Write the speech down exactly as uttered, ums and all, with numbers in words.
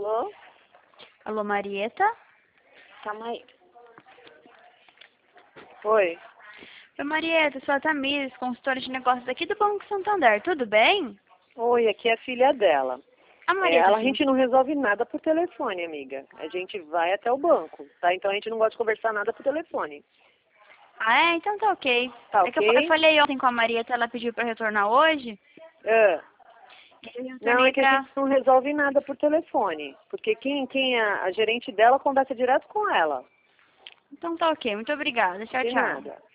Alô? Alô, Marieta? Calma aí. Oi. Oi, Marieta, sou a Tamires, consultora de negócios aqui do Banco Santander, tudo bem? Oi, aqui é a filha dela. A É, Marieta, ela, a sim. gente não resolve nada por telefone, amiga. A gente vai até o banco, tá? Então a gente não gosta de conversar nada por telefone. Ah, é? Então tá ok. Tá É que eu, ok? fa- eu falei ontem com a Marieta, ela pediu pra retornar hoje. Ah, E eu não, retornei é que a pra... gente não resolve nada por telefone. Porque quem, quem é a gerente dela conversa direto com ela. Então tá ok, muito obrigada. Tchau, De tchau. nada.